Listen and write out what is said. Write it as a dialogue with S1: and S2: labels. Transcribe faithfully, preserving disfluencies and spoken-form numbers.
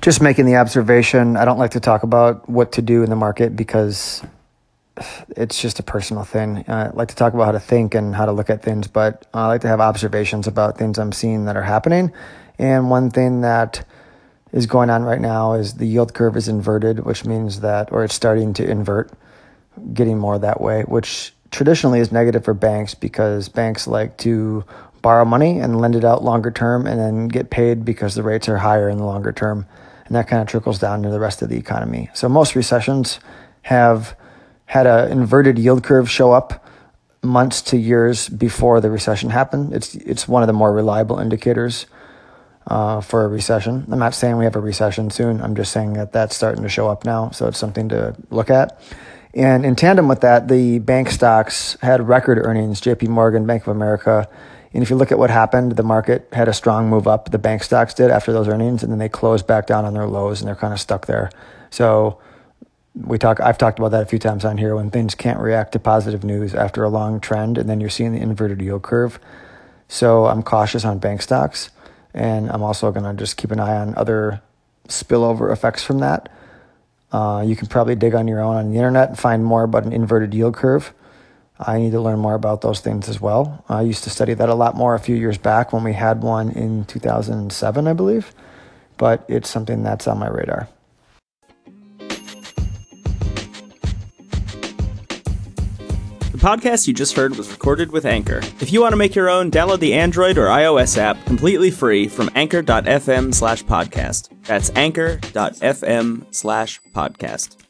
S1: Just making the observation. I don't like to talk about what to do in the market because it's just a personal thing. I like to talk about how to think and how to look at things, but I like to have observations about things I'm seeing that are happening. And one thing that is going on right now is the yield curve is inverted, which means that, or it's starting to invert, getting more that way, which traditionally is negative for banks because banks like to borrow money and lend it out longer term and then get paid because the rates are higher in the longer term. And that kind of trickles down to the rest of the economy. So most recessions have had an inverted yield curve show up months to years before the recession happened. It's it's one of the more reliable indicators uh, for a recession. I'm not saying we have a recession soon. I'm just saying that that's starting to show up now. So it's something to look at. And in tandem with that, the bank stocks had record earnings, J P Morgan, Bank of America. And if you look at what happened, the market had a strong move up. The bank stocks did after those earnings, and then they closed back down on their lows, and they're kind of stuck there. So we talk. I've talked about that a few times on here when things can't react to positive news after a long trend, and then you're seeing the inverted yield curve. So I'm cautious on bank stocks, and I'm also going to just keep an eye on other spillover effects from that. Uh, you can probably dig on your own on the internet and find more about an inverted yield curve. I need to learn more about those things as well. I used to study that a lot more a few years back when we had one in two thousand seven, I believe, but it's something that's on my radar.
S2: The podcast you just heard was recorded with Anchor. If you want to make your own, download the Android or iOS app completely free from anchor.fm slash podcast. That's anchor.fm slash podcast.